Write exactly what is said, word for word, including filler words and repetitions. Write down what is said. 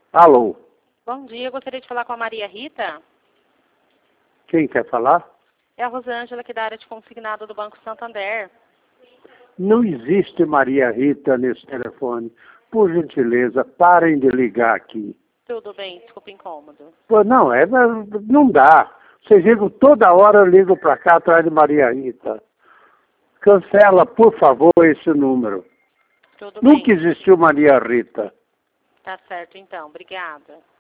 Alô? Bom dia, eu gostaria de falar com a Maria Rita. Quem quer falar? É a Rosângela aqui da área de consignado do Banco Santander. Não existe Maria Rita nesse telefone. Por gentileza, parem de ligar aqui. Tudo bem, desculpa o incômodo. Pô, não, é, não dá. Vocês ligam toda hora, eu ligo para cá atrás de Maria Rita. Cancela, por favor, esse número. Tudo Nunca bem. existiu Maria Rita. Tá certo então, obrigada.